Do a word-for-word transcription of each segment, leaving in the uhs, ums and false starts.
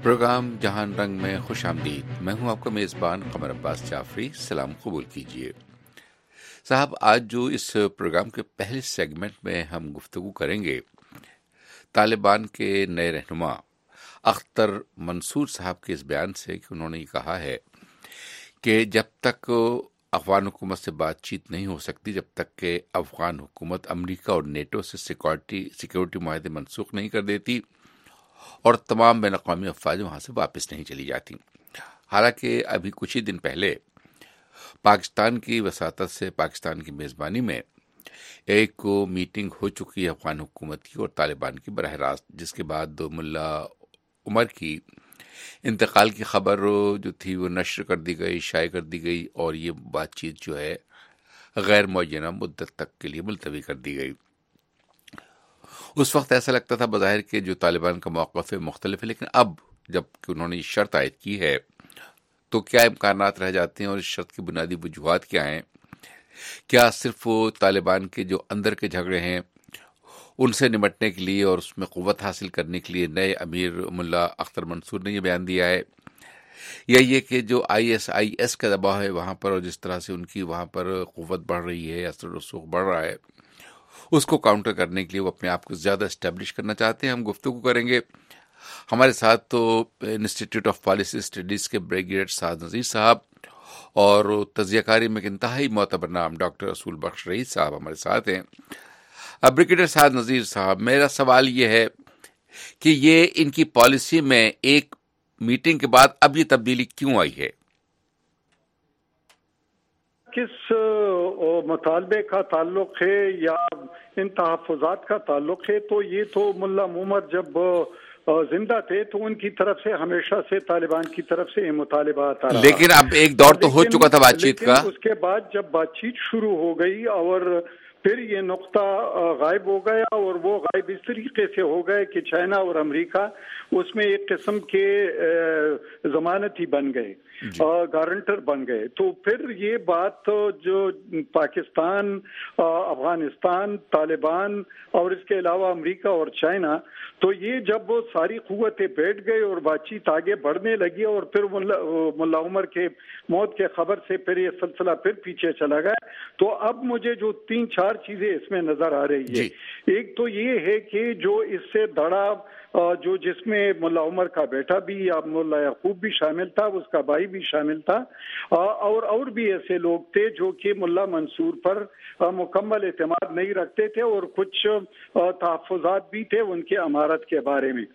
Programme جہان رنگ میں خوش آمدید۔ میں ہوں آپ کا میزبان قمر عباس جعفری۔ سلام قبول کیجیے۔ صاحب، آج جو اس پروگرام کے پہلے سیگمنٹ میں ہم گفتگو کریں گے، طالبان کے نئے رہنما اختر منصور صاحب کے اس بیان سے کہ انہوں نے یہ کہا ہے کہ جب تک افغان حکومت سے بات چیت نہیں ہو سکتی، جب تک کہ افغان حکومت امریکہ اور نیٹو سے سیکورٹی سیکورٹی معاہدے منسوخ نہیں کر دیتی اور تمام بین الاقوامی افواج وہاں سے واپس نہیں چلی جاتی۔ حالانکہ ابھی کچھ ہی دن پہلے پاکستان کی وساطت سے، پاکستان کی میزبانی میں ایک میٹنگ ہو چکی ہے افغان حکومت کی اور طالبان کی براہ راست، جس کے بعد ملا عمر کی انتقال کی خبر جو تھی وہ نشر کر دی گئی، شائع کر دی گئی، اور یہ بات چیت جو ہے غیر معینہ مدت تک کے لیے ملتوی کر دی گئی۔ اس وقت ایسا لگتا تھا بظاہر کہ جو طالبان کا موقف ہے مختلف ہے، لیکن اب جب کہ انہوں نے یہ شرط عائد کی ہے تو کیا امکانات رہ جاتے ہیں اور اس شرط کی بنیادی وجوہات کیا ہیں؟ کیا صرف وہ طالبان کے جو اندر کے جھگڑے ہیں ان سے نمٹنے کے لیے اور اس میں قوت حاصل کرنے کے لیے نئے امیر ملا اختر منصور نے یہ بیان دیا ہے، یا یہ کہ جو آئی ایس آئی ایس کا دباؤ ہے وہاں پر اور جس طرح سے ان کی وہاں پر قوت بڑھ رہی ہے، اثر و رسوخ بڑھ رہا ہے، اس کو کاؤنٹر کرنے کے لیے وہ اپنے آپ کو زیادہ اسٹیبلش کرنا چاہتے ہیں؟ ہم گفتگو کریں گے۔ ہمارے ساتھ تو انسٹیٹیوٹ آف پالیسی اسٹڈیز کے بریگیڈیئر سعد نذیر صاحب اور تجزیہ کاری میں ایک انتہائی معتبر نام ڈاکٹر رسول بخش رئیس صاحب ہمارے ساتھ ہیں۔ اب بریگیڈیئر سعد نذیر صاحب، میرا سوال یہ ہے کہ یہ ان کی پالیسی میں ایک میٹنگ کے بعد اب یہ تبدیلی کیوں آئی ہے؟ کس مطالبے کا تعلق ہے یا ان تحفظات کا تعلق ہے، تو یہ تو ملا عمر جب زندہ تھے تو ان کی طرف سے ہمیشہ سے طالبان کی طرف سے یہ مطالبہ آتا رہا، لیکن اب ایک دور تو ہو چکا تھا بات چیت کا۔ اس کے بعد جب بات چیت شروع ہو گئی اور پھر یہ نقطہ غائب ہو گیا، اور وہ غائب اس طریقے سے ہو گئے کہ چائنا اور امریکہ اس میں ایک قسم کے ضمانتی بن گئے، گارنٹر بن گئے۔ تو پھر یہ بات جو پاکستان، افغانستان، طالبان اور اس کے علاوہ امریکہ اور چائنا، تو یہ جب وہ ساری قوتیں بیٹھ گئی اور بات چیت آگے بڑھنے لگی اور پھر ملا عمر کے موت کے خبر سے پھر یہ سلسلہ پھر پیچھے چلا گیا، تو اب مجھے جو تین چار چیزیں اس میں نظر آ رہی ہے۔ ایک تو یہ ہے کہ جو اس سے دڑا جو جس میں ملا عمر کا بیٹا بھی یا ملا یعقوب بھی شامل تھا، اس کا بھائی بھی شامل تھا، اور اور بھی ایسے لوگ تھے جو کہ ملا منصور پر مکمل اعتماد نہیں رکھتے تھے اور کچھ تحفظات بھی تھے ان کے امارت کے بارے میں۔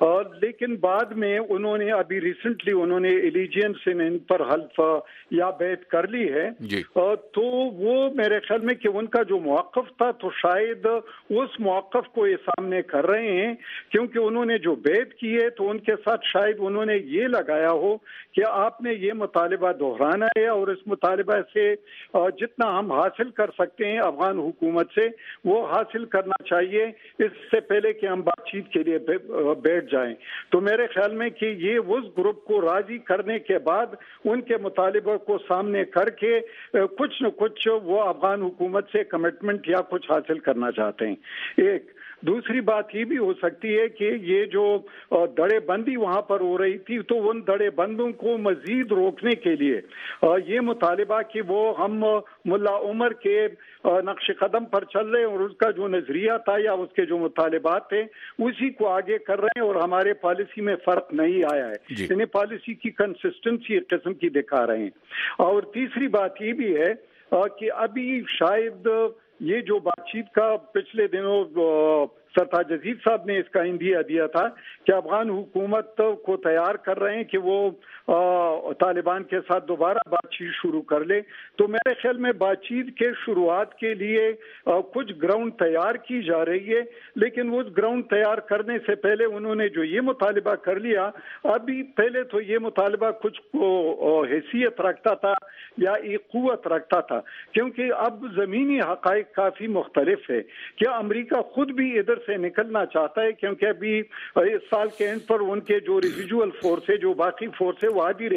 لیکن بعد میں انہوں نے ابھی ریسنٹلی انہوں نے ایلیجینس ان پر حلف یا بیعت کر لی ہے، تو وہ میرے خیال میں کہ ان کا جو موقف تھا تو شاید اس موقف کو یہ سامنے کر رہے ہیں، کیونکہ انہوں نے جو بیعت کی ہے تو ان کے ساتھ شاید انہوں نے یہ لگایا ہو کہ آپ نے یہ مطالبہ دہرانا ہے اور اس مطالبہ سے جتنا ہم حاصل کر سکتے ہیں افغان حکومت سے وہ حاصل کرنا چاہیے اس سے پہلے کہ ہم بات چیت کے لیے بیٹھ جائیں۔ تو میرے خیال میں کہ یہ اس گروپ کو راضی کرنے کے بعد ان کے مطالبہ کو سامنے کر کے کچھ نہ کچھ وہ افغان حکومت سے کمٹمنٹ یا کچھ حاصل کرنا چاہتے ہیں۔ ایک دوسری بات یہ بھی ہو سکتی ہے کہ یہ جو دڑے بندی وہاں پر ہو رہی تھی تو ان دڑے بندوں کو مزید روکنے کے لیے یہ مطالبہ کہ وہ ہم ملا عمر کے نقش قدم پر چل رہے ہیں اور اس کا جو نظریہ تھا یا اس کے جو مطالبات تھے اسی کو آگے کر رہے ہیں اور ہمارے پالیسی میں فرق نہیں آیا ہے، یعنی پالیسی کی کنسسٹنسی ایک قسم کی دکھا رہے ہیں۔ اور تیسری بات یہ بھی ہے کہ ابھی شاید یہ جو بات چیت کا پچھلے دنوں سرتاج عزیز صاحب نے اس کا اندیا دیا تھا کہ افغان حکومت کو تیار کر رہے ہیں کہ وہ طالبان کے ساتھ دوبارہ بات چیت شروع کر لے، تو میرے خیال میں بات چیت کے شروعات کے لیے کچھ گراؤنڈ تیار کی جا رہی ہے، لیکن اس گراؤنڈ تیار کرنے سے پہلے انہوں نے جو یہ مطالبہ کر لیا، ابھی پہلے تو یہ مطالبہ کچھ حیثیت رکھتا تھا یا ایک قوت رکھتا تھا، کیونکہ اب زمینی حقائق کافی مختلف ہے کہ امریکہ خود بھی ادھر سے نکلنا چاہتا ہے، کیونکہ ابھی اس سال کے اینڈ پر ان کے جو ریزیجول فورس ہے، جو باقی فورس ہے، وہ آدھی